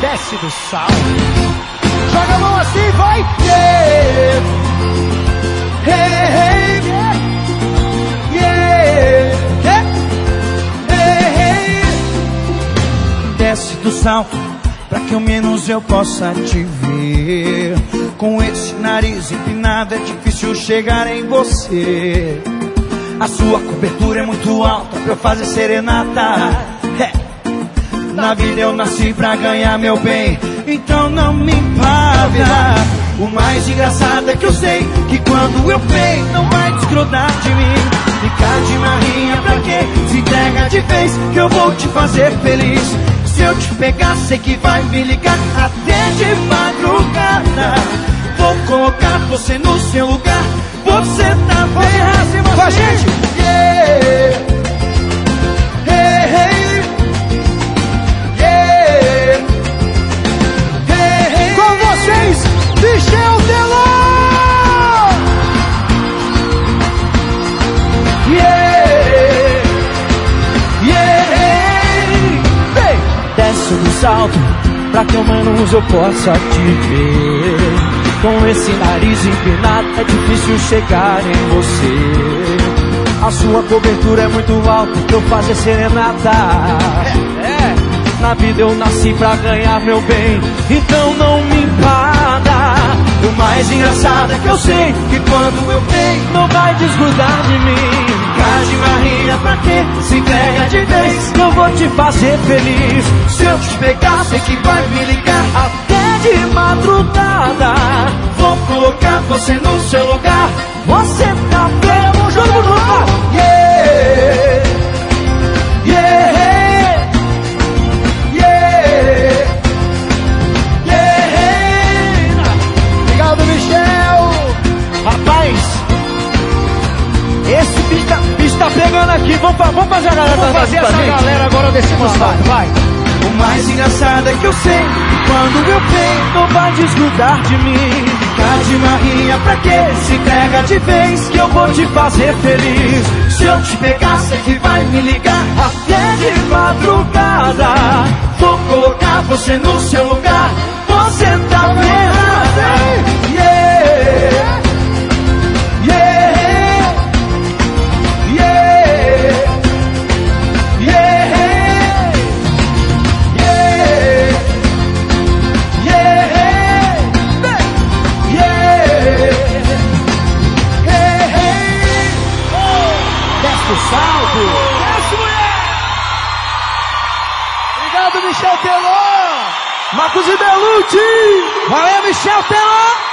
desce do salto. Joga a mão assim, vai. Yeah. Hey, hey, yeah. Yeah. Hey, hey. Desce do salto pra que ao menos eu possa te ver. Com esse nariz empinado é difícil chegar em você. A sua cobertura é muito alta pra eu fazer serenata. Na vida eu nasci pra ganhar meu bem, então não me paga. O mais engraçado é que eu sei que quando eu venho não vai desgrudar de mim. Ficar de marrinha pra quê? Se entrega de vez que eu vou te fazer feliz. Se eu te pegar sei que vai me ligar até de madrugada. Vou colocar você no seu lugar. Você tá bem com a gente? Yeah. Hey, hey. Yeah. Hey, hey. Com vocês, Michel Teló! Yeah. Yeah. Hey. Desce do salto pra que ao menos eu possa te ver. Com esse nariz empinado é difícil chegar em você. A sua cobertura é muito alta pra eu fazer serenata. Na vida eu nasci pra ganhar meu bem, então não me paga. O mais engraçado é que eu sei que quando eu venho não vai desgrudar de mim. Ficar de marrinha pra quê? Se entrega de vez que eu vou te fazer feliz. Se eu te pegar sei que vai me ligar até de madrugada. Vou colocar você no seu lugar. Você tá bem, um jogo no lugar. Yeah. Yeah. Yeah. Yeah. Obrigado, Michel. Rapaz, esse bicho tá pegando aqui. Vamos fazer a galera. Vamos fazer essa galera agora desse lado. Vai. O mais engraçado é que eu sei que quando eu venho não vai desgrudar de mim. Ficar de marrinha pra quê? Se entrega de vez que eu vou te fazer feliz. Se eu te pegar sei que vai me ligar até de madrugada. Vou colocar você no seu lugar. Você tá vendo? Yeah. Yeah. Yeah. Yeah. Desce o salto. Desce, mulher! Obrigado, Michel Teló. Marcos e Belucci! Valeu, Michel Teló.